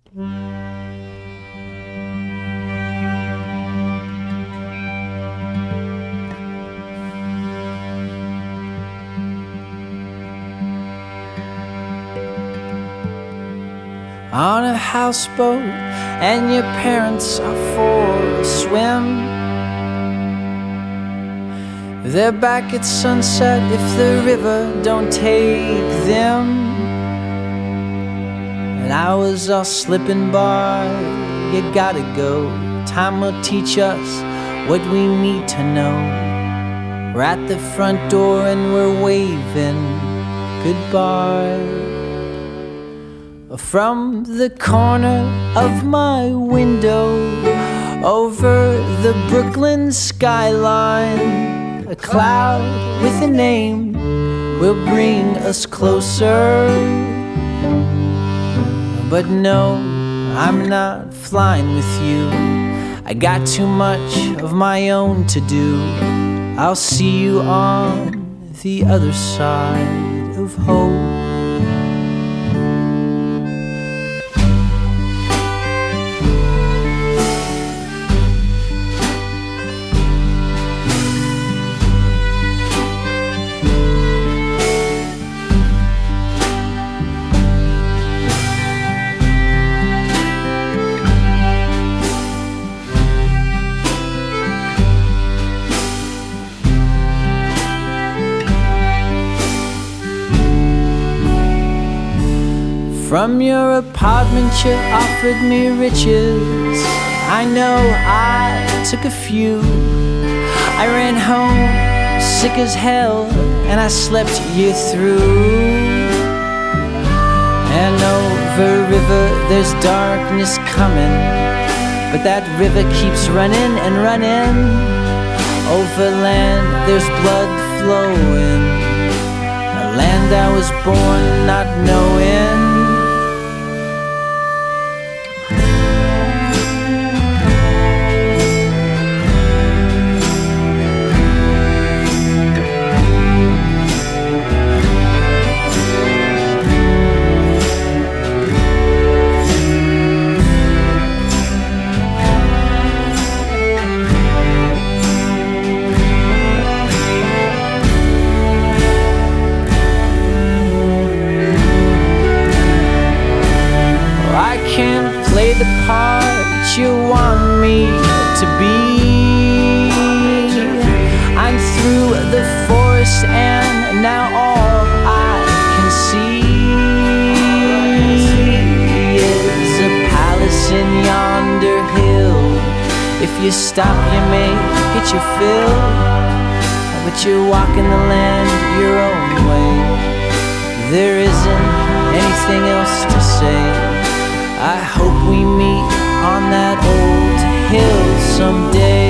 On a houseboat, and your parents are for a swim. They're back at sunset if the river don't take them. And I was all slipping by, you gotta go. Time will teach us what we need to know. We're at the front door and we're waving goodbye. From the corner of my window, over the Brooklyn skyline, a cloud with a name will bring us closer. But no, I'm not flying with you. I got too much of my own to do. I'll see you on the other side of hope. From your apartment you offered me riches. I know I took a few. I ran home sick as hell and I slept you through. And over river there's darkness coming, but that river keeps running and running. Over land there's blood flowing, a land I was born not knowing. The part you want me to be. I'm through the forest and now all I can see is a palace in yonder hill. If you stop you may get your fill, but you're walking the land your own way. There isn't anything else to say. I hope we meet on that old hill someday.